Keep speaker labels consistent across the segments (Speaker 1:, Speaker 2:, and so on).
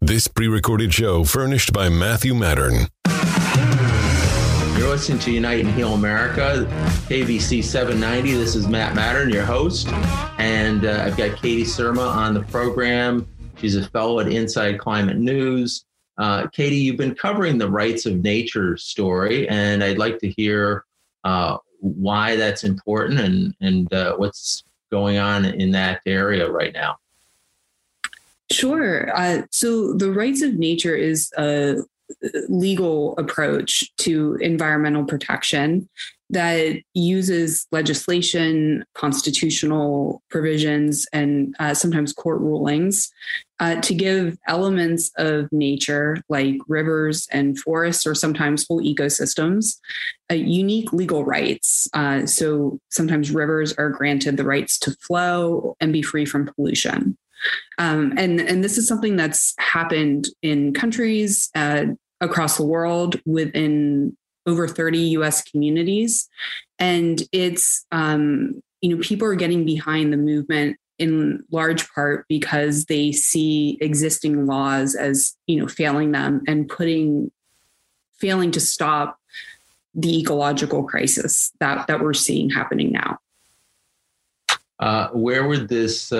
Speaker 1: This pre-recorded show furnished by Matthew Mattern.
Speaker 2: You're listening to Unite and Heal America, KVC 790. This is Matt Mattern, your host. And I've got Katie Surma on the program. She's a fellow at Inside Climate News. Katie, you've been covering the rights of nature story, and I'd like to hear why that's important and what's going on in that area right now.
Speaker 3: Sure. So the rights of nature is a legal approach to environmental protection that uses legislation, constitutional provisions, and sometimes court rulings to give elements of nature like rivers and forests, or sometimes whole ecosystems, unique legal rights. So sometimes rivers are granted the rights to flow and be free from pollution. And this is something that's happened in countries across the world within over 30 U.S. communities. And it's, people are getting behind the movement in large part because they see existing laws as, failing them and failing to stop the ecological crisis that we're seeing happening now.
Speaker 2: Where would this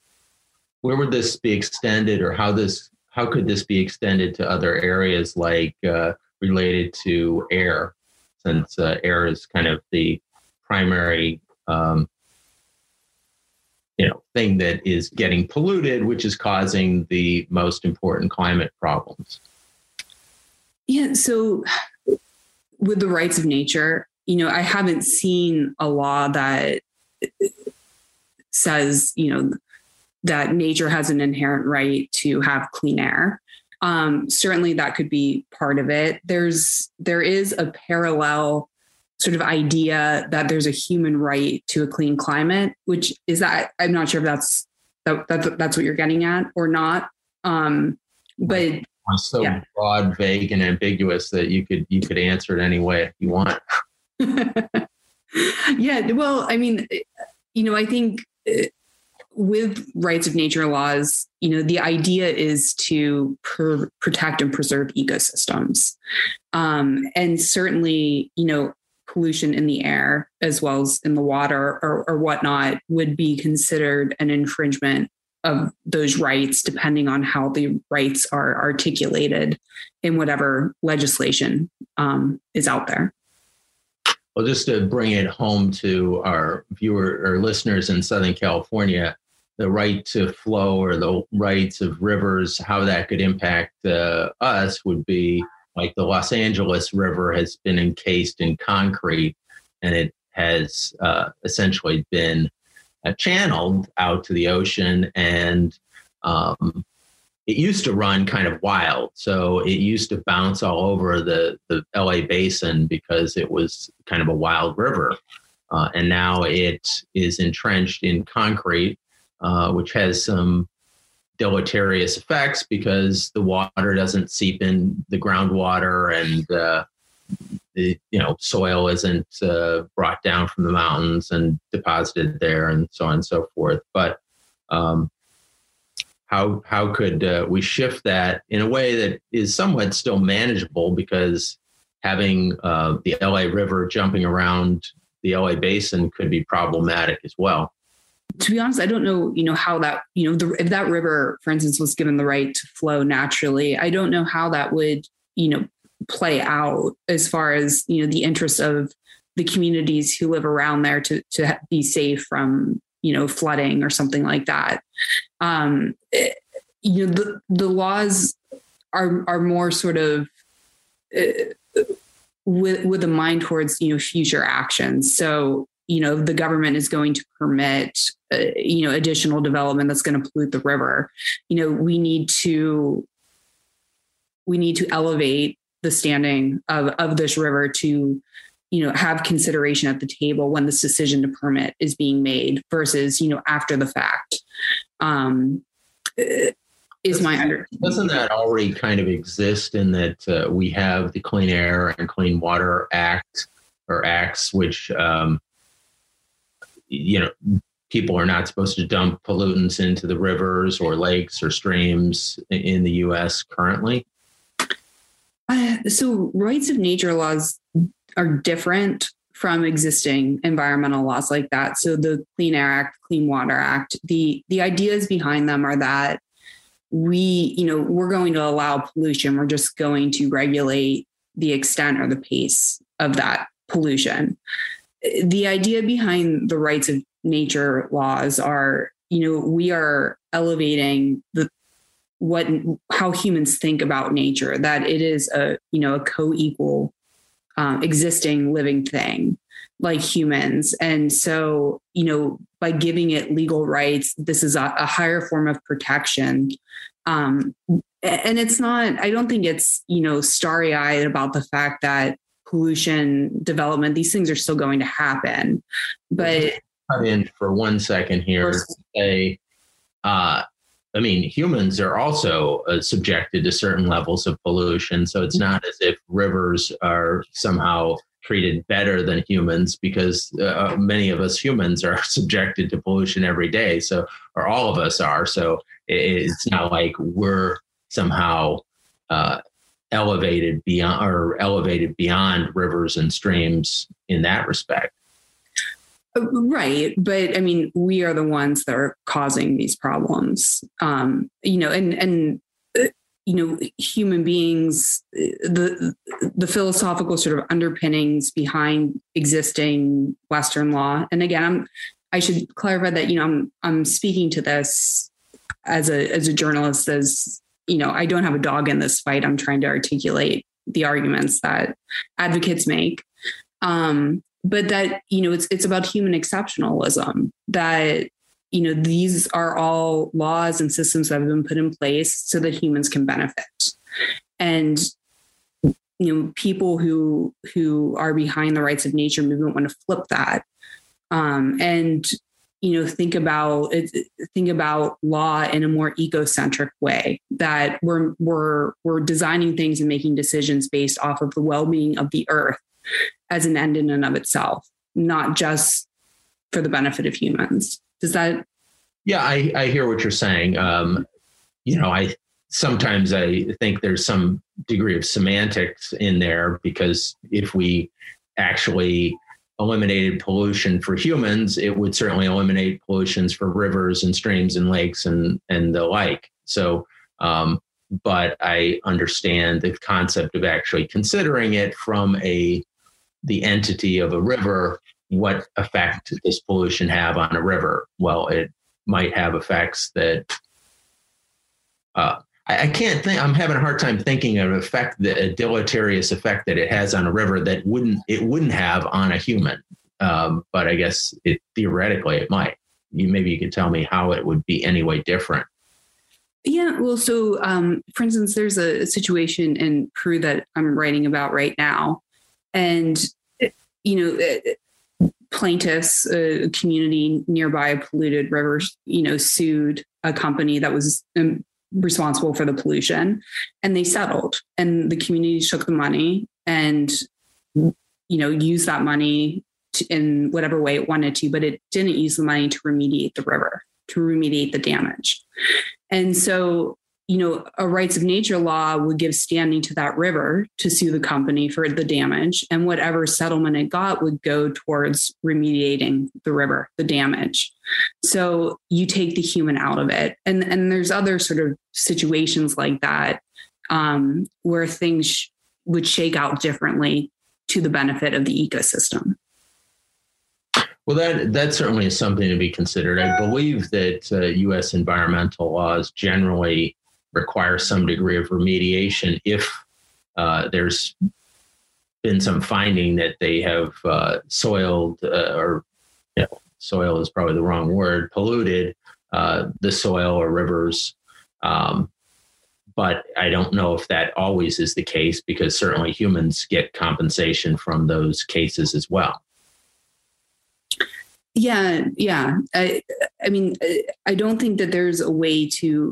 Speaker 2: be extended, or how could this be extended to other areas like related to air, since air is kind of the primary thing that is getting polluted, which is causing the most important climate problems?
Speaker 3: Yeah. So with the rights of nature, I haven't seen a law that says, that nature has an inherent right to have clean air. Certainly that could be part of it. There is a parallel sort of idea that there's a human right to a clean climate, which is that I'm not sure if that's what you're getting at or not. But
Speaker 2: it's so broad, vague, and ambiguous that you could answer it any way you want.
Speaker 3: Yeah. Well, I mean, I think with rights of nature laws, the idea is to protect and preserve ecosystems. And certainly, pollution in the air as well as in the water or whatnot would be considered an infringement of those rights, depending on how the rights are articulated in whatever legislation is out there.
Speaker 2: Well, just to bring it home to our listeners in Southern California, the right to flow or the rights of rivers, how that could impact us would be like the Los Angeles River has been encased in concrete, and it has essentially been channeled out to the ocean. And it used to run kind of wild. So it used to bounce all over the LA basin because it was kind of a wild river. And now it is entrenched in concrete, which has some deleterious effects because the water doesn't seep in the groundwater, and the soil isn't brought down from the mountains and deposited there, and so on and so forth. But how could we shift that in a way that is somewhat still manageable, because having the LA River jumping around the LA basin could be problematic as well?
Speaker 3: To be honest, I don't know, how that, if that river, for instance, was given the right to flow naturally, I don't know how that would, play out as far as, the interest of the communities who live around there to be safe from, flooding or something like that. The laws are more sort of with a mind towards, future actions. So, the government is going to permit, additional development that's going to pollute the river. We need to elevate the standing of this river to, have consideration at the table when this decision to permit is being made versus, after the fact. Is my understanding.
Speaker 2: Doesn't that already kind of exist in that we have the Clean Air and Clean Water Act, or acts, which people are not supposed to dump pollutants into the rivers or lakes or streams in the U.S. currently?
Speaker 3: So rights of nature laws are different from existing environmental laws like that. So the Clean Air Act, Clean Water Act, the ideas behind them are that we're going to allow pollution. We're just going to regulate the extent or the pace of that pollution. The idea behind the rights of nature laws are, we are elevating how humans think about nature, that it is a co-equal existing living thing like humans. And so, by giving it legal rights, this is a higher form of protection. And it's not, I don't think it's, starry-eyed about the fact that pollution, development, these things are still going to happen. But
Speaker 2: cut in for 1 second here to say, humans are also subjected to certain levels of pollution. So it's not as if rivers are somehow treated better than humans, because many of us humans are subjected to pollution every day. So, or all of us are. So it's not like we're somehow elevated beyond rivers and streams in that respect.
Speaker 3: Right. But we are the ones that are causing these problems, human beings, the philosophical sort of underpinnings behind existing Western law. And again, I should clarify that, I'm speaking to this as a journalist, I don't have a dog in this fight. I'm trying to articulate the arguments that advocates make. But that, it's about human exceptionalism, that, these are all laws and systems that have been put in place so that humans can benefit. And, people who are behind the rights of nature movement want to flip that. Think about law in a more ecocentric way, that we're designing things and making decisions based off of the well-being of the earth as an end in and of itself, not just for the benefit of humans. Does that?
Speaker 2: Yeah, I hear what you're saying. Sometimes I think there's some degree of semantics in there, because if we actually eliminated pollution for humans, it would certainly eliminate pollutions for rivers and streams and lakes and the like. So, but I understand the concept of actually considering it from the entity of a river. What effect does pollution have on a river? Well, it might have effects that I can't think. I'm having a hard time thinking of a deleterious effect that it has on a river that it wouldn't have on a human. But I guess theoretically it might. Maybe you could tell me how it would be any way different.
Speaker 3: Yeah, well, so for instance, there's a situation in Peru that I'm writing about right now, and plaintiffs, a community nearby a polluted river, sued a company that was responsible for the pollution, and they settled, and the community took the money and used that money in whatever way it wanted to, but it didn't use the money to remediate the river, to remediate the damage. And so, a rights of nature law would give standing to that river to sue the company for the damage, and whatever settlement it got would go towards remediating the river, the damage. So you take the human out of it. And there's other sort of situations like that, where things would shake out differently to the benefit of the ecosystem.
Speaker 2: Well, that certainly is something to be considered. I believe that U.S. environmental laws generally require some degree of remediation if there's been some finding that they have soiled soil is probably the wrong word, polluted the soil or rivers. But I don't know if that always is the case, because certainly humans get compensation from those cases as well.
Speaker 3: Yeah. I don't think that there's a way to,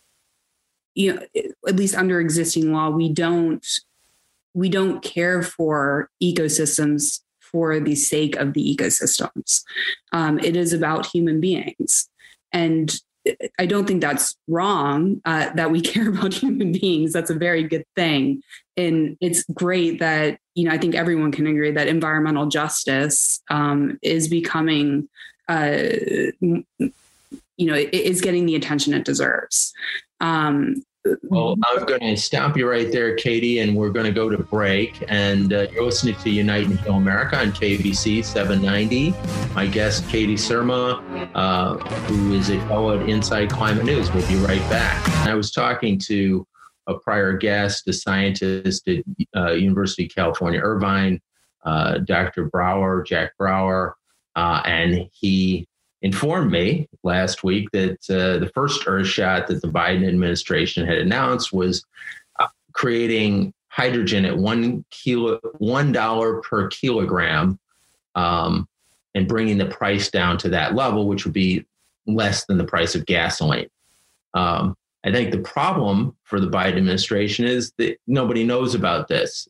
Speaker 3: at least under existing law, we don't care for ecosystems for the sake of the ecosystems. It is about human beings. And I don't think that's wrong that we care about human beings. That's a very good thing. And it's great that, I think everyone can agree that environmental justice is becoming, is getting the attention it deserves.
Speaker 2: Well, I'm going to stop you right there, Katie, and we're going to go to break. And you're listening to Unite and Heal America on KBC 790. My guest, Katie Surma, who is a fellow at Inside Climate News. We'll be right back. I was talking to a prior guest, a scientist at University of California, Irvine, Dr. Brower, Jack Brower, and he informed me last week that the first Earth shot that the Biden administration had announced was creating hydrogen at $1 per kilogram, and bringing the price down to that level, which would be less than the price of gasoline. I think the problem for the Biden administration is that nobody knows about this.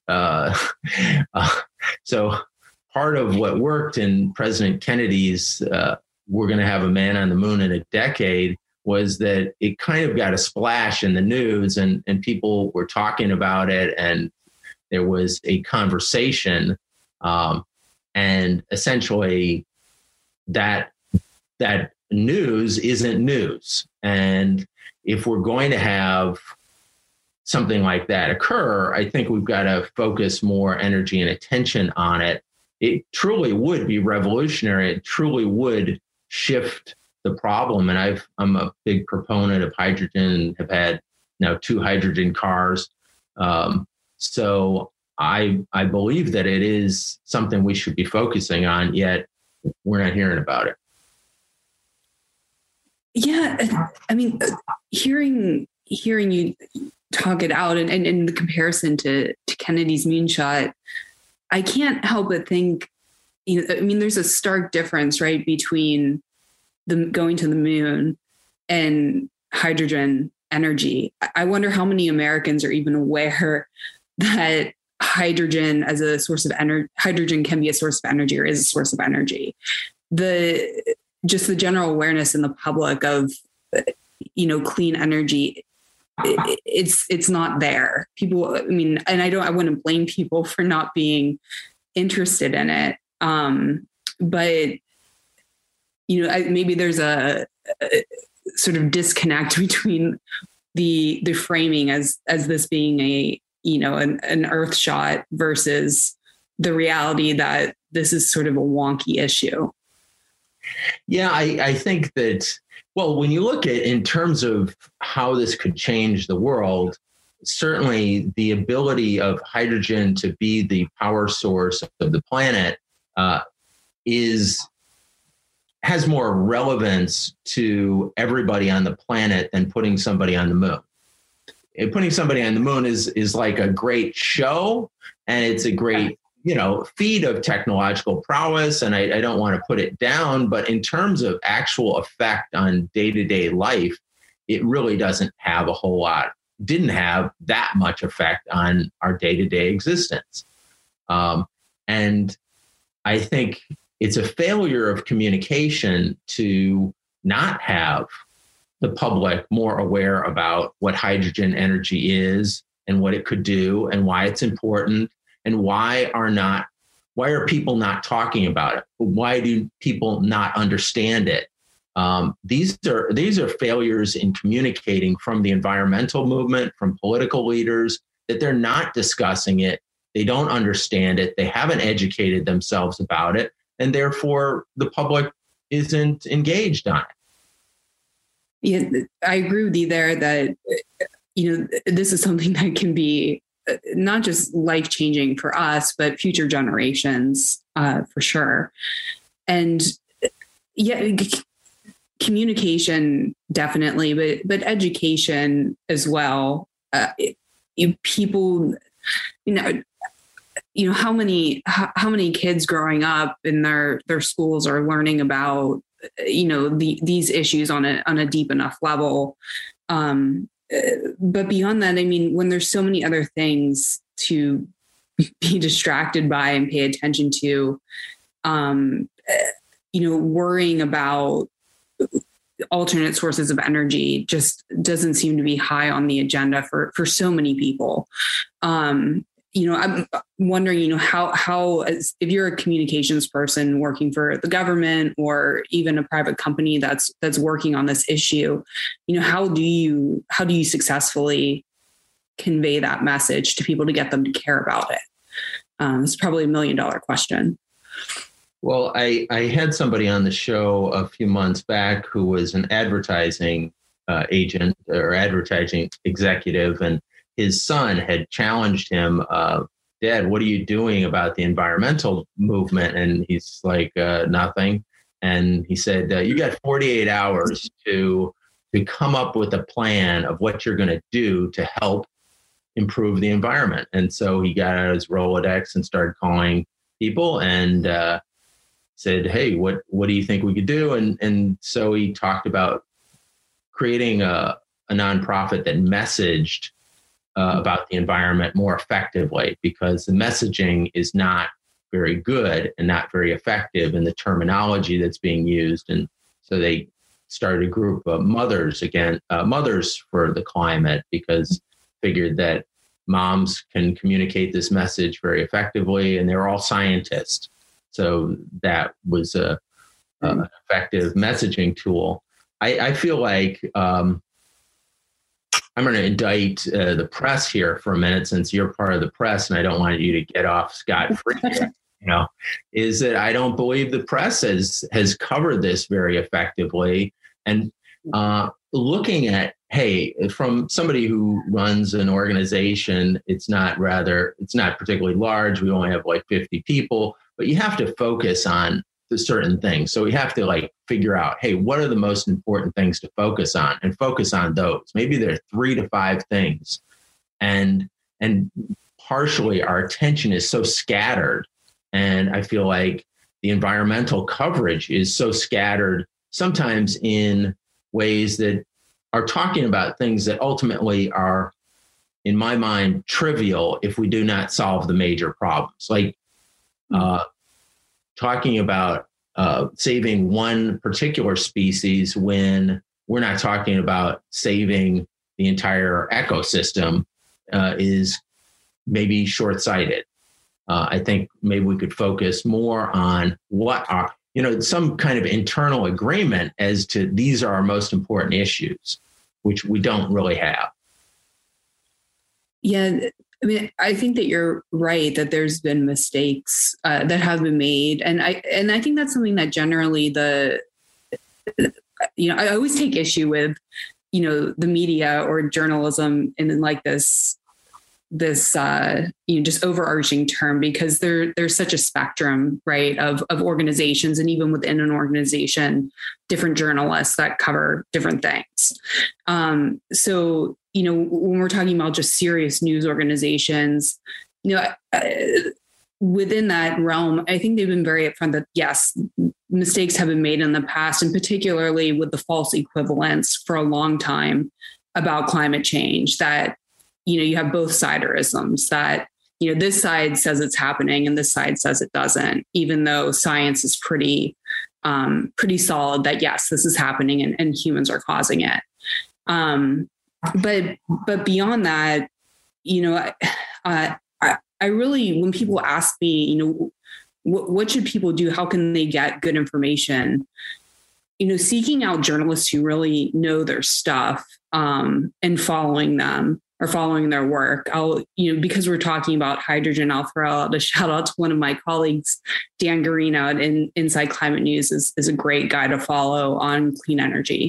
Speaker 2: So part of what worked in President Kennedy's we're going to have a man on the moon in a decade was that it kind of got a splash in the news, and people were talking about it, and there was a conversation, and essentially that news isn't news. And if we're going to have something like that occur, I think we've got to focus more energy and attention on it. It truly would be revolutionary. It truly would shift the problem. And I'm a big proponent of hydrogen, have had now 2 hydrogen cars. So I believe that it is something we should be focusing on, yet we're not hearing about it.
Speaker 3: Yeah. I mean, hearing you talk it out and in the comparison to Kennedy's moonshot, I can't help but think, there's a stark difference, right, between going to the moon and hydrogen energy. I wonder how many Americans are even aware that hydrogen as a source of energy, hydrogen can be a source of energy or is a source of energy. Just the general awareness in the public of, clean energy, it's not there. People, and I wouldn't blame people for not being interested in it. But maybe there's a sort of disconnect between the framing as this being an earth shot versus the reality that this is sort of a wonky issue.
Speaker 2: Yeah, I think that, well, when you look at in terms of how this could change the world, certainly the ability of hydrogen to be the power source of the planet has more relevance to everybody on the planet than putting somebody on the moon. And putting somebody on the moon is like a great show, and it's a great feat of technological prowess, and I don't want to put it down, but in terms of actual effect on day-to-day life, it really didn't have that much effect on our day-to-day existence. And I think it's a failure of communication to not have the public more aware about what hydrogen energy is and what it could do and why it's important. And why are people not talking about it? Why do people not understand it? These are failures in communicating from the environmental movement, from political leaders, that they're not discussing it. They don't understand it. They haven't educated themselves about it. And therefore, the public isn't engaged on it.
Speaker 3: Yeah, I agree with you there that, this is something that can be not just life-changing for us, but future generations, for sure. And yeah, communication definitely, but education as well. People, how many kids growing up in their schools are learning about, these issues on a deep enough level. But beyond that, when there's so many other things to be distracted by and pay attention to, worrying about alternate sources of energy just doesn't seem to be high on the agenda for so many people. I'm wondering, how if you're a communications person working for the government or even a private company that's working on this issue, how do you successfully convey that message to people to get them to care about it? It's probably $1 million question.
Speaker 2: Well, I had somebody on the show a few months back who was an advertising agent or advertising executive, and his son had challenged him, Dad, what are you doing about the environmental movement? And he's like, nothing. And he said, you got 48 hours to come up with a plan of what you're going to do to help improve the environment. And so he got out his Rolodex and started calling people and said, hey, what do you think we could do? And so he talked about creating a nonprofit that messaged about the environment more effectively, because the messaging is not very good and not very effective in the terminology that's being used. And so they started a group of mothers for the climate, because figured that moms can communicate this message very effectively, and they're all scientists. So that was an effective messaging tool. I feel like I'm going to indict the press here for a minute, since you're part of the press, and I don't want you to get off scot-free. Is that I don't believe the press has covered this very effectively. And looking at, hey, from somebody who runs an organization, it's not particularly large. We only have like 50 people, but you have to focus on the certain things. So we have to figure out, hey, what are the most important things to focus on, and focus on those. Maybe there are 3 to 5 things. And partially our attention is so scattered. And I feel like the environmental coverage is so scattered, sometimes in ways that are talking about things that ultimately are, in my mind, trivial if we do not solve the major problems. Talking about saving one particular species when we're not talking about saving the entire ecosystem is maybe short-sighted. I think maybe we could focus more on what are, some kind of internal agreement as to these are our most important issues, which we don't really have.
Speaker 3: Yeah. I mean, I think that you're right that there's been mistakes that have been made. And I think that's something that generally I always take issue with, the media or journalism in this just overarching term, because there's such a spectrum, right, of organizations, and even within an organization, different journalists that cover different things. So, when we're talking about just serious news organizations, within that realm, I think they've been very upfront that yes, mistakes have been made in the past, and particularly with the false equivalence for a long time about climate change, that you have both siderisms, that, this side says it's happening and this side says it doesn't, even though science is pretty solid that, yes, this is happening and humans are causing it. But beyond that, I really, when people ask me, what should people do? How can they get good information? Seeking out journalists who really know their stuff, and following them, or following their work. Because we're talking about hydrogen, I'll throw out a shout out to one of my colleagues, Dan Garino at Inside Climate News is a great guy to follow on clean energy.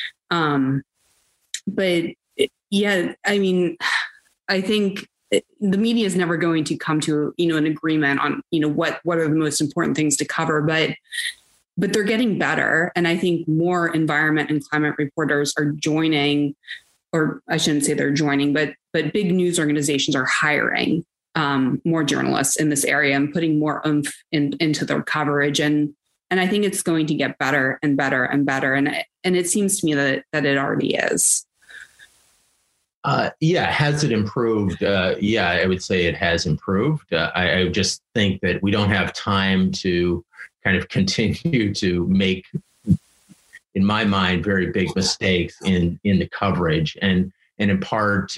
Speaker 3: But yeah, I mean, I think the media is never going to come to, an agreement on, what are the most important things to cover, but they're getting better. And I think more environment and climate reporters are joining, or I shouldn't say they're joining, but big news organizations are hiring more journalists in this area and putting more oomph into their coverage. And I think it's going to get better and better and better. And it seems to me that it already is.
Speaker 2: Yeah, has it improved? Yeah, I would say it has improved. I just think that we don't have time to kind of continue to make, in my mind, very big mistakes in the coverage, and in part,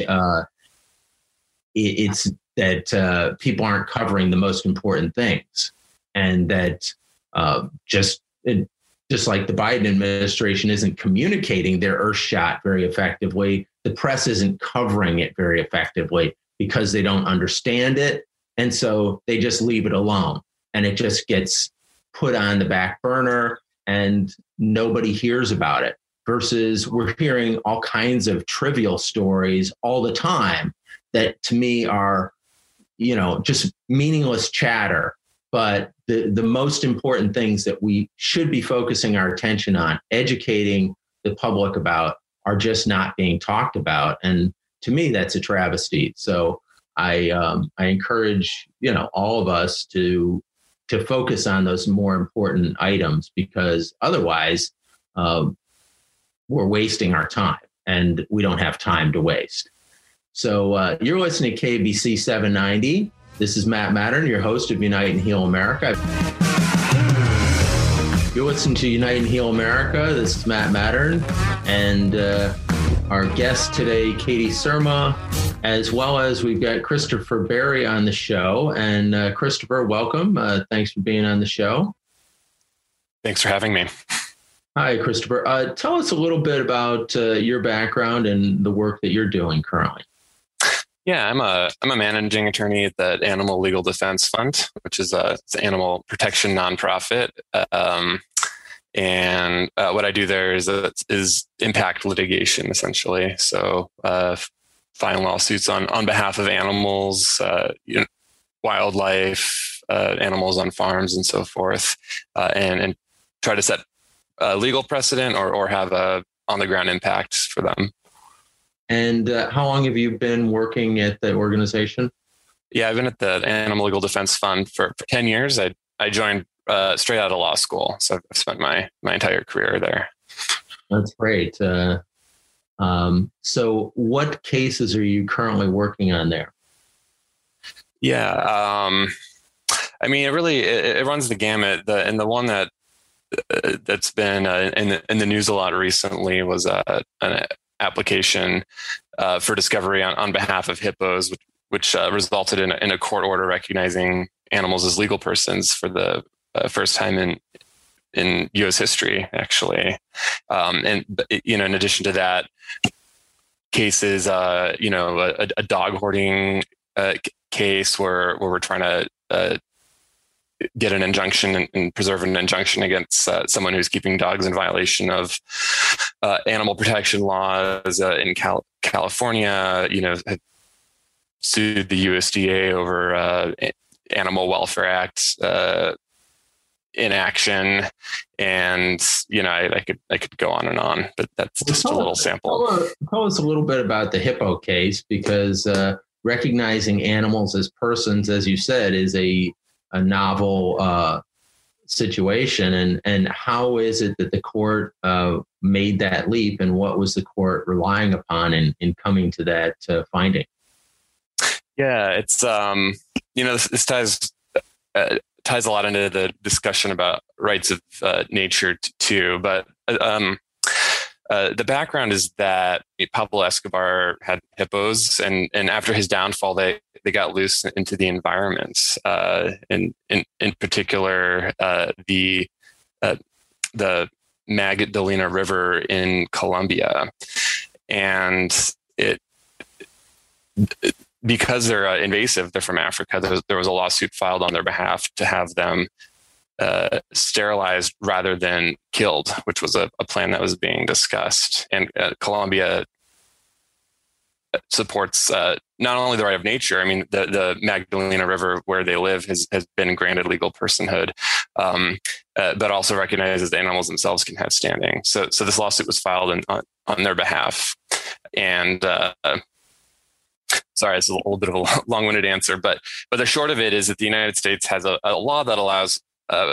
Speaker 2: it's that people aren't covering the most important things, and that just like the Biden administration isn't communicating their Earthshot very effectively, the press isn't covering it very effectively because they don't understand it. And so they just leave it alone, and it just gets put on the back burner and nobody hears about it. Versus we're hearing all kinds of trivial stories all the time that to me are, just meaningless chatter. But the most important things that we should be focusing our attention on, educating the public about, are just not being talked about. And to me, that's a travesty. So I encourage, all of us to focus on those more important items, because otherwise we're wasting our time, and we don't have time to waste. So you're listening to KBC 790. This is Matt Mattern, your host of Unite and Heal America. You're listening to Unite and Heal America. This is Matt Mattern, and our guest today, Katie Surma, as well as we've got Christopher Berry on the show. And Christopher, welcome. Thanks for being on the show.
Speaker 4: Thanks for having me.
Speaker 2: Hi, Christopher. Tell us a little bit about your background and the work that you're doing currently.
Speaker 4: Yeah, I'm a managing attorney at the Animal Legal Defense Fund, which is it's an animal protection nonprofit. And what I do there is impact litigation, essentially. So filing lawsuits on behalf of animals, wildlife, animals on farms, and so forth, and try to set a legal precedent or have a on the ground impact for them.
Speaker 2: And how long have you been working at the organization?
Speaker 4: Yeah, I've been at the Animal Legal Defense Fund for 10 years. I joined straight out of law school. So I've spent my entire career there.
Speaker 2: That's great. So what cases are you currently working on there?
Speaker 4: Yeah. I mean, it runs the gamut. And the one that's been in the news a lot recently was an application for discovery on behalf of hippos, which resulted in a court order recognizing animals as legal persons for the first time in U.S. history, actually. And in addition to that, cases, a dog hoarding case where we're trying to get an injunction and preserve an injunction against someone who's keeping dogs in violation of animal protection laws in California. Have sued the USDA over Animal Welfare Act inaction, and I could go on, but that's just a little sample.
Speaker 2: Tell us a little bit about the hippo case, because recognizing animals as persons, as you said, is a novel situation, and how is it that the court made that leap, and what was the court relying upon in coming to that finding?
Speaker 4: Yeah, it's this ties a lot into the discussion about rights of nature too, but the background is that Pablo Escobar had hippos, and after his downfall, they got loose into the environment, and in particular, the Magdalena River in Colombia, and because they're invasive, they're from Africa. There was a lawsuit filed on their behalf to have them sterilized rather than killed, which was a plan that was being discussed. And Colombia supports not only the right of nature. I mean, the Magdalena River, where they live, has been granted legal personhood, but also recognizes the animals themselves can have standing. So this lawsuit was filed on their behalf. And sorry, it's a little bit of a long-winded answer, but the short of it is that the United States has a law that allows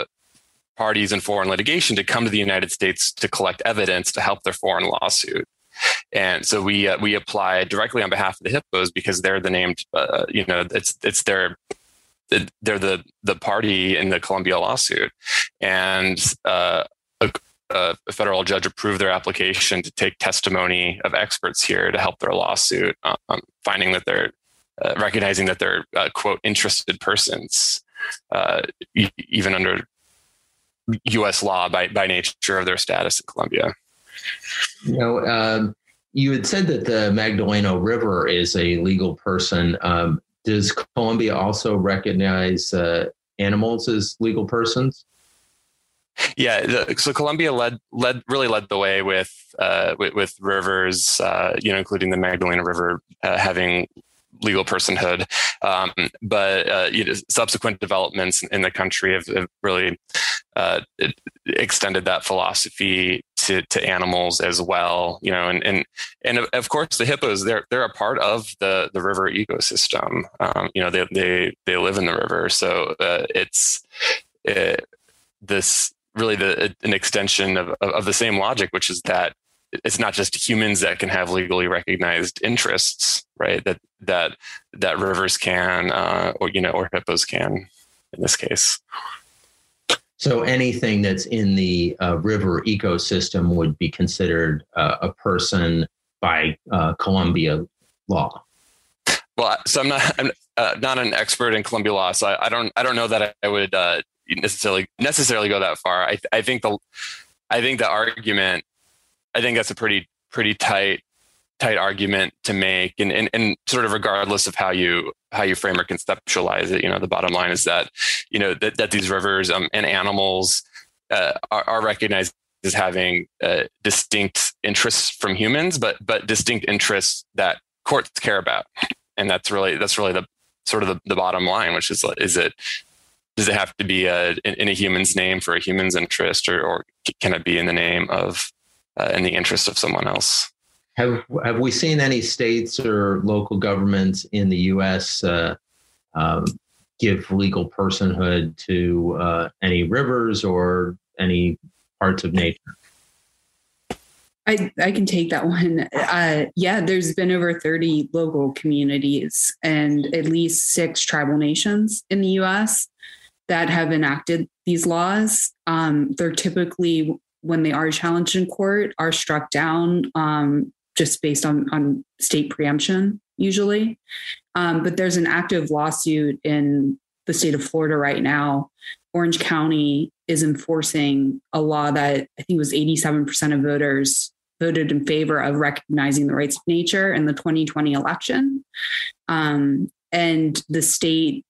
Speaker 4: parties in foreign litigation to come to the United States to collect evidence to help their foreign lawsuit. And so we applied directly on behalf of the hippos because they're the named, they're the party in the Columbia lawsuit. And a federal judge approved their application to take testimony of experts here to help their lawsuit, finding that they're recognizing that they're quote interested persons, even under U.S. law by nature of their status in Colombia.
Speaker 2: You had said that the Magdalena River is a legal person. Does Colombia also recognize animals as legal persons?
Speaker 4: Yeah, so Colombia led the way with rivers, including the Magdalena River having legal personhood. But subsequent developments in the country have really extended that philosophy to animals as well. And of course the hippos, they're a part of the river ecosystem. They live in the river, so it's this really an extension of the same logic, which is that it's not just humans that can have legally recognized interests, right? That rivers can, or hippos can, in this case.
Speaker 2: So anything that's in the river ecosystem would be considered a person by Colombia law.
Speaker 4: Well, so I'm not an expert in Colombia law, so I don't know that I would necessarily go that far. I think the argument, I think that's a pretty tight argument to make, and sort of regardless of how you frame or conceptualize it, the bottom line is that that these rivers and animals are recognized as having distinct interests from humans, but distinct interests that courts care about, and that's really the sort of the bottom line, which is it. Does it have to be in a human's name for a human's interest, or can it be in the name of in the interest of someone else?
Speaker 2: Have we seen any states or local governments in the U.S. Give legal personhood to any rivers or any parts of nature?
Speaker 3: I can take that one. There's been over 30 local communities and at least 6 tribal nations in the U.S. that have enacted these laws. They're typically, when they are challenged in court, are struck down just based on state preemption, usually. But there's an active lawsuit in the state of Florida right now. Orange County is enforcing a law that I think was 87% of voters voted in favor of recognizing the rights of nature in the 2020 election. And the state,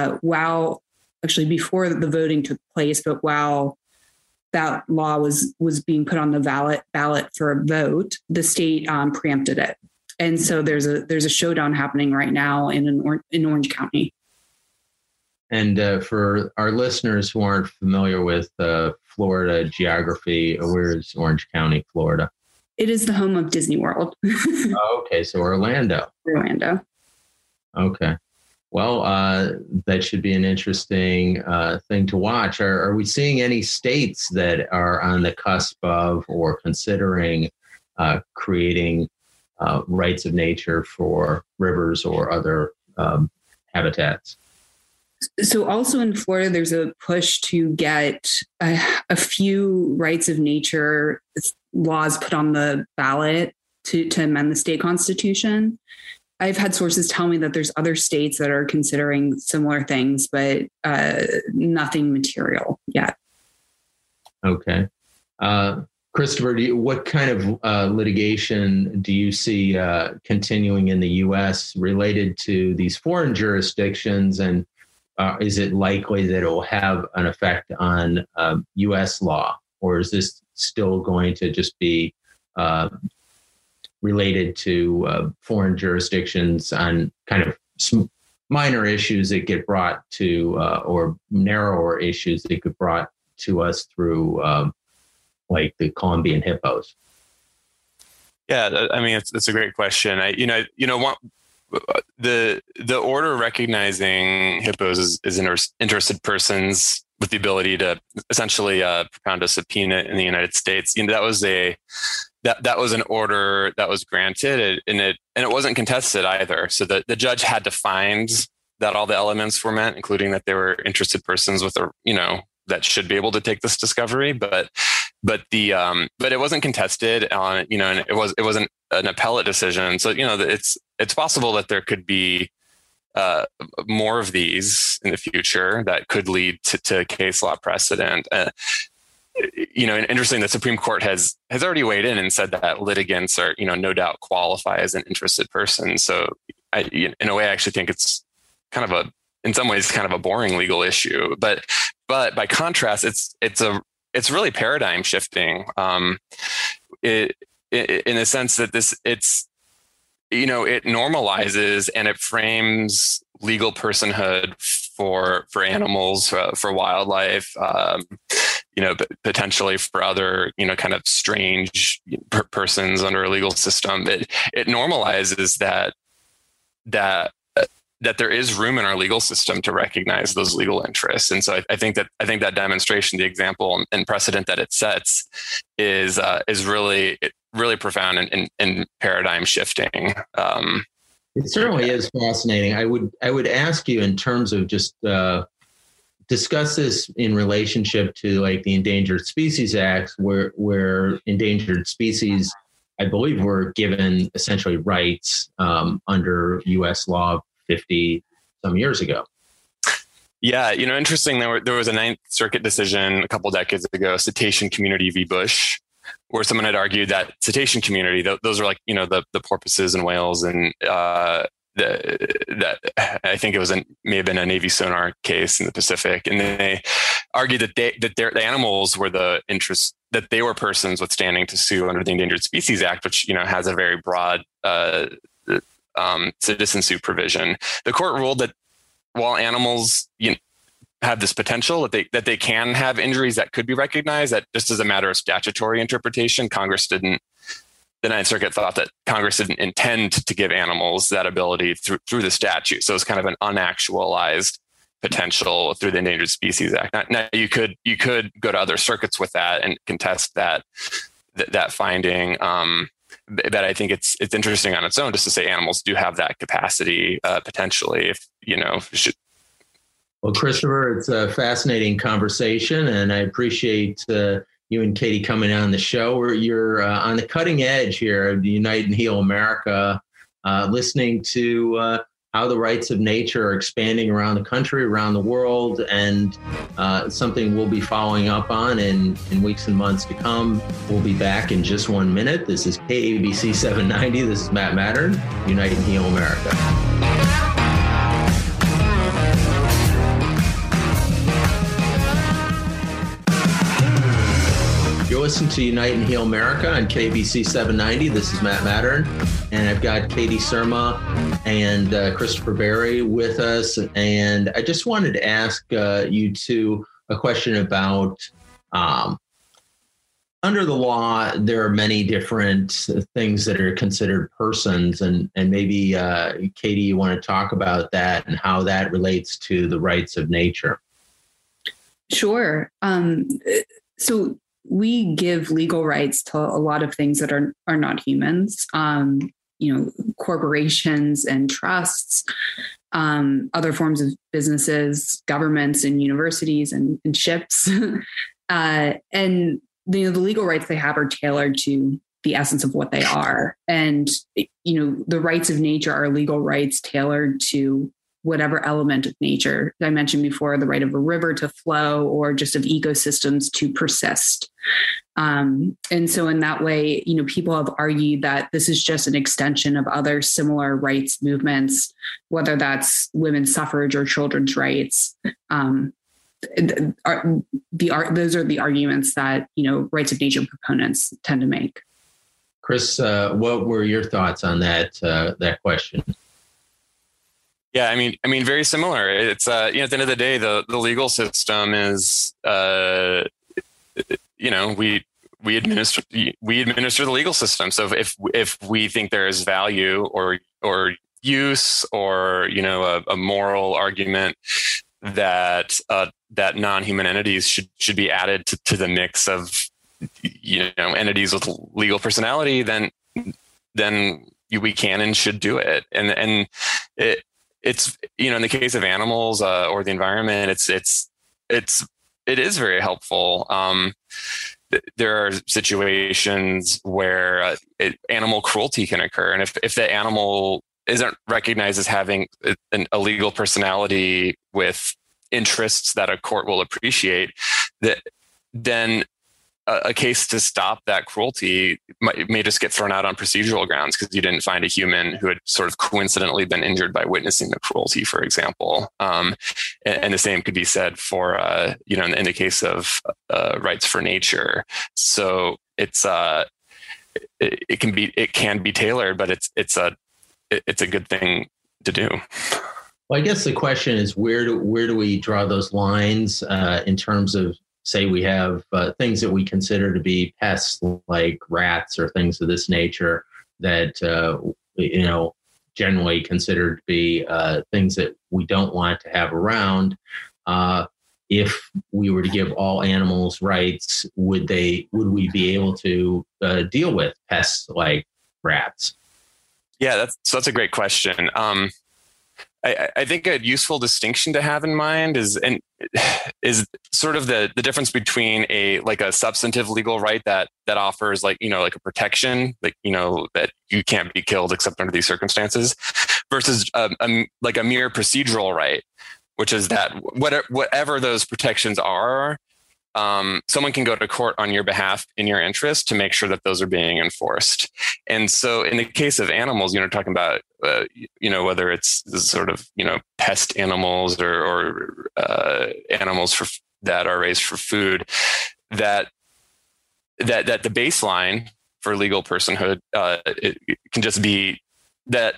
Speaker 3: before the voting took place, but while that law was being put on the ballot for a vote, the state preempted it. And so there's a showdown happening right now in Orange County.
Speaker 2: And for our listeners who aren't familiar with Florida geography, where is Orange County, Florida?
Speaker 3: It is the home of Disney World.
Speaker 2: Okay, so Orlando. Okay. Well, that should be an interesting thing to watch. Are we seeing any states that are on the cusp of or considering creating rights of nature for rivers or other habitats?
Speaker 3: So also in Florida, there's a push to get a few rights of nature laws put on the ballot to amend the state constitution. I've had sources tell me that there's other states that are considering similar things, but nothing material yet.
Speaker 2: Okay. Christopher, what kind of litigation do you see continuing in the U.S. related to these foreign jurisdictions? And is it likely that it will have an effect on U.S. law? Or is this still going to just be related to foreign jurisdictions on kind of minor issues that get brought to, or narrower issues that get brought to us through like the Colombian hippos?
Speaker 4: Yeah, I mean, it's a great question. The order recognizing hippos as interested persons with the ability to essentially propound a subpoena in the United States. That was that was an order that was granted, and it wasn't contested either. So the judge had to find that all the elements were met, including that they were interested persons with that should be able to take this discovery, but it wasn't contested on, and it wasn't an appellate decision. So, it's possible that there could be more of these in the future that could lead to case law precedent. And interesting, the Supreme Court has already weighed in and said that litigants are, no doubt qualify as an interested person. So in a way, I actually think it's in some ways kind of a boring legal issue, but by contrast, it's really paradigm shifting. In the sense that it normalizes and it frames legal personhood for animals, for wildlife, potentially for other, kind of strange persons under a legal system. It normalizes that there is room in our legal system to recognize those legal interests. And so I think that demonstration, the example and precedent that it sets is really profound and paradigm shifting.
Speaker 2: It certainly is fascinating. I would ask you, in terms of just discuss this in relationship to like the Endangered Species Act, where endangered species, I believe, were given essentially rights under U.S. law 50 some years ago.
Speaker 4: Yeah, interesting. There was a Ninth Circuit decision a couple decades ago, Cetacean Community v. Bush, where someone had argued that cetacean community, those are like, the porpoises and whales, and that I think it may have been a Navy sonar case in the Pacific, and they argued that the animals were the interest, that they were persons with standing to sue under the Endangered Species Act, which has a very broad citizen suit provision. The court ruled that while animals have this potential, that they can have injuries that could be recognized, that just as a matter of statutory interpretation, the Ninth Circuit thought that Congress didn't intend to give animals that ability through the statute. So it's kind of an unactualized potential through the Endangered Species Act. Now you could go to other circuits with that and contest that finding. But I think it's interesting on its own just to say animals do have that capacity potentially, if
Speaker 2: Well, Christopher, it's a fascinating conversation, and I appreciate you and Katie coming on the show. You're on the cutting edge here of the Unite and Heal America, listening to how the rights of nature are expanding around the country, around the world, and something we'll be following up on in weeks and months to come. We'll be back in just 1 minute. This is KABC 790. This is Matt Mattern, Unite and Heal America. You're listening to Unite and Heal America on KBC 790. This is Matt Mattern, and I've got Katie Surma and Christopher Berry with us. And I just wanted to ask you two a question about, under the law, there are many different things that are considered persons, and maybe, Katie, you want to talk about that and how that relates to the rights of nature.
Speaker 3: Sure. So we give legal rights to a lot of things that are not humans, corporations and trusts, other forms of businesses, governments and universities and ships. And the legal rights they have are tailored to the essence of what they are. And, the rights of nature are legal rights tailored to whatever element of nature. I mentioned before, the right of a river to flow, or just of ecosystems to persist. And so in that way, people have argued that this is just an extension of other similar rights movements, whether that's women's suffrage or children's rights. Those are the arguments that, rights of nature proponents tend to make.
Speaker 2: Chris, what were your thoughts on that question?
Speaker 4: Yeah, I mean, very similar. It's at the end of the day, the legal system is, we administer the legal system. So if we think there is value or use or a moral argument that that non-human entities should be added to the mix of entities with legal personality, then we can and should do it. And it's in the case of animals or the environment, it is very helpful. There are situations where animal cruelty can occur, and if the animal isn't recognized as having a legal personality with interests that a court will appreciate, then a case to stop that cruelty may just get thrown out on procedural grounds because you didn't find a human who had sort of coincidentally been injured by witnessing the cruelty, for example. And the same could be said for, in the case of rights for nature. So it can be tailored, but it's a good thing to do.
Speaker 2: Well, I guess the question is where do we draw those lines in terms of, say, we have things that we consider to be pests like rats or things of this nature that, generally considered to be things that we don't want to have around. If we were to give all animals rights, would we be able to deal with pests like rats?
Speaker 4: Yeah, that's a great question. I think a useful distinction to have in mind is sort of the difference between a substantive legal right that offers like a protection, that you can't be killed except under these circumstances, versus a mere procedural right, which is that whatever those protections are, someone can go to court on your behalf in your interest to make sure that those are being enforced. And so in the case of animals, talking about, whether it's sort of, pest animals or animals that are raised for food, that the baseline for legal personhood, it can just be that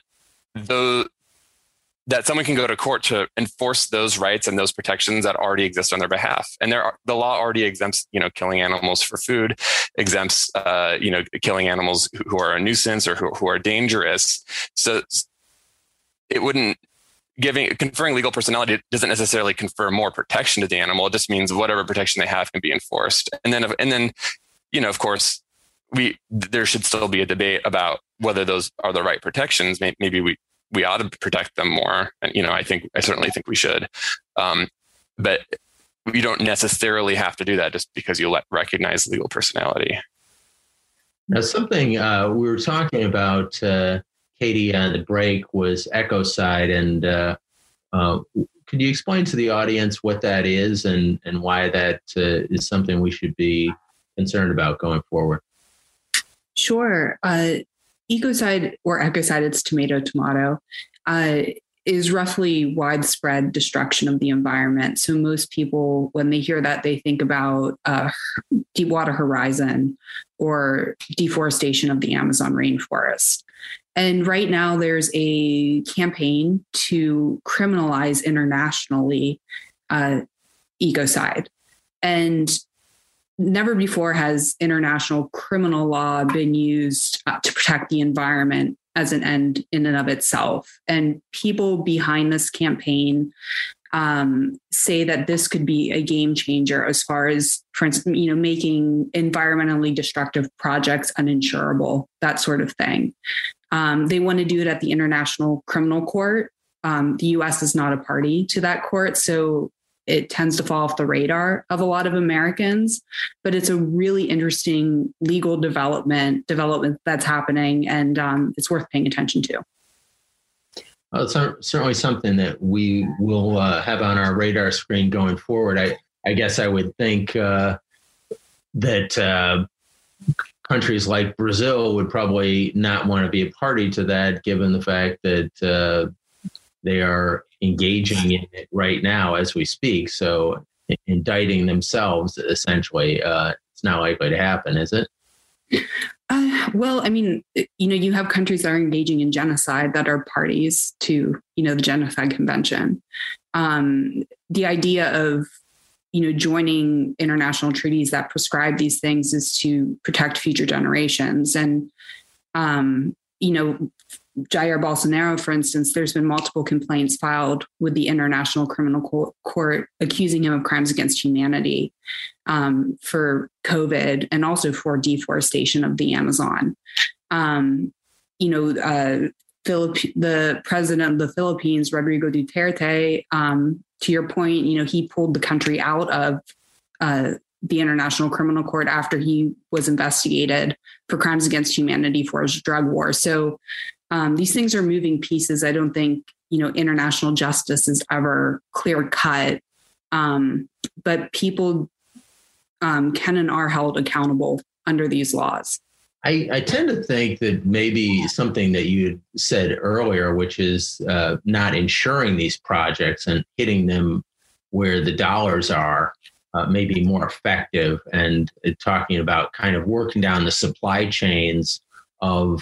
Speaker 4: that someone can go to court to enforce those rights and those protections that already exist on their behalf. And the law already exempts, killing animals for food, exempts, killing animals who are a nuisance or who are dangerous. So it wouldn't, conferring legal personality doesn't necessarily confer more protection to the animal. It just means whatever protection they have can be enforced. And then, of course, there should still be a debate about whether those are the right protections. Maybe we ought to protect them more. And, I certainly think we should. But you don't necessarily have to do that just because you recognize legal personality.
Speaker 2: Now, something we were talking about, Katie, on the break was ecocide. And could you explain to the audience what that is and why that is something we should be concerned about going forward?
Speaker 3: Sure. Ecocide or ecocide, it's tomato, is roughly widespread destruction of the environment. So most people, when they hear that, they think about Deepwater Horizon or deforestation of the Amazon rainforest. And right now there's a campaign to criminalize internationally ecocide. And never before has international criminal law been used to protect the environment as an end in and of itself. And people behind this campaign say that this could be a game changer as far as, for instance, making environmentally destructive projects uninsurable, that sort of thing. They want to do it at the International Criminal Court. The U.S. is not a party to that court, so it tends to fall off the radar of a lot of Americans, but it's a really interesting legal development that's happening, and it's worth paying attention to.
Speaker 2: Well, it's certainly something that we will have on our radar screen going forward. I guess I would think that countries like Brazil would probably not want to be a party to that, given the fact that they are engaging in it right now as we speak. So indicting themselves, essentially, it's not likely to happen, is it?
Speaker 3: Well, I mean, you have countries that are engaging in genocide that are parties to, the Genocide Convention. The idea of, joining international treaties that prescribe these things is to protect future generations. And, Jair Bolsonaro, for instance, there's been multiple complaints filed with the International Criminal Court accusing him of crimes against humanity for COVID and also for deforestation of the Amazon. The president of the Philippines, Rodrigo Duterte, to your point, he pulled the country out of the International Criminal Court after he was investigated for crimes against humanity for his drug war. So these things are moving pieces. I don't think, international justice is ever clear cut, but people can and are held accountable under these laws.
Speaker 2: I tend to think that maybe something that you had said earlier, which is not insuring these projects and hitting them where the dollars are, may be more effective, and talking about kind of working down the supply chains of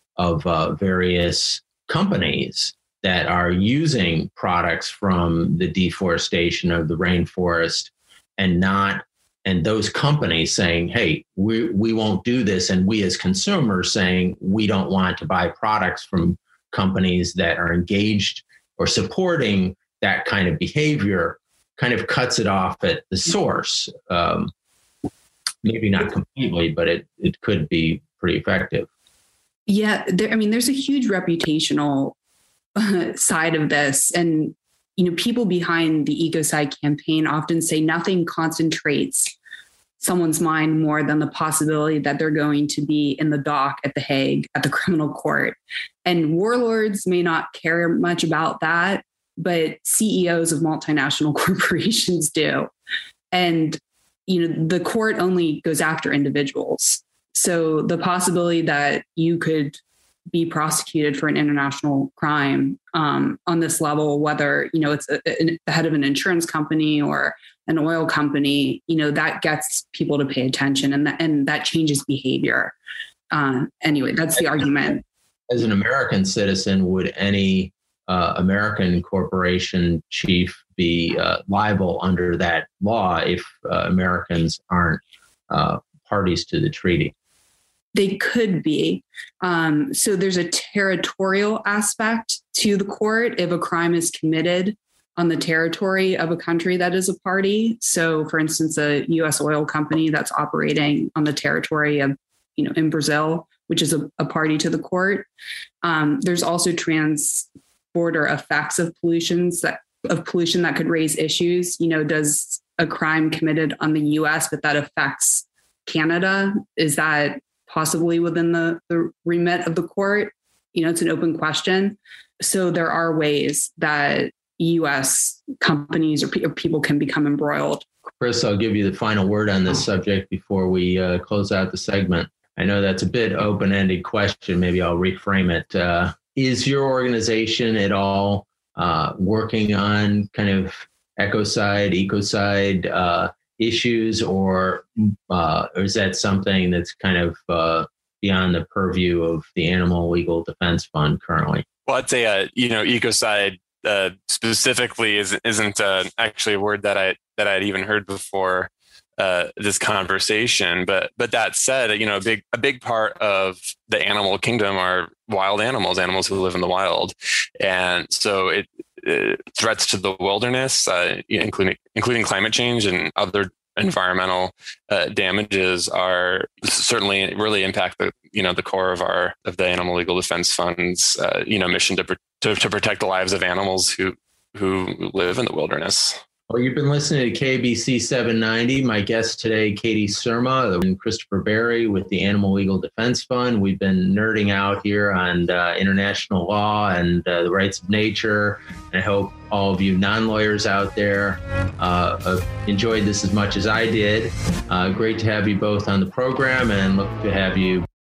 Speaker 2: various companies that are using products from the deforestation of the rainforest, and those companies saying, hey, we won't do this. And we as consumers saying, we don't want to buy products from companies that are engaged or supporting that kind of behavior, kind of cuts it off at the source. Maybe not completely, but it could be pretty effective.
Speaker 3: Yeah. There's a huge reputational side of this. And people behind the Ecocide campaign often say nothing concentrates someone's mind more than the possibility that they're going to be in the dock at The Hague at the criminal court. And warlords may not care much about that, but CEOs of multinational corporations do. And, the court only goes after individuals. So the possibility that you could be prosecuted for an international crime on this level, whether, it's the head of an insurance company or an oil company, that gets people to pay attention, and that changes behavior. Anyway, that's the argument.
Speaker 2: As an American citizen, would any American corporation chief be liable under that law if Americans aren't parties to the treaty?
Speaker 3: They could be. So there's a territorial aspect to the court if a crime is committed on the territory of a country that is a party. So, for instance, a U.S. oil company that's operating on the territory of, in Brazil, which is a party to the court. There's also trans-border effects of pollution that could raise issues. Does a crime committed on the U.S. but that affects Canada, is that possibly within the remit of the court? It's an open question. So there are ways that U.S. companies or people can become embroiled.
Speaker 2: Chris, I'll give you the final word on this subject before we close out the segment. I know that's a bit open-ended question. Maybe I'll reframe it. Is your organization at all working on kind of ecocide issues, or is that something that's kind of beyond the purview of the Animal Legal Defense Fund currently?
Speaker 4: Well, I'd say, ecocide specifically isn't actually a word that I'd even heard before this conversation. But that said, a big part of the animal kingdom are wild animals who live in the wild, and so threats to the wilderness, including climate change and other environmental damages, are certainly really impact the core of the Animal Legal Defense Fund's mission to protect the lives of animals who live in the wilderness.
Speaker 2: Well, you've been listening to KBC 790. My guest today, Katie Surma and Christopher Berry with the Animal Legal Defense Fund. We've been nerding out here on international law and the rights of nature. And I hope all of you non-lawyers out there enjoyed this as much as I did. Great to have you both on the program, and look to have you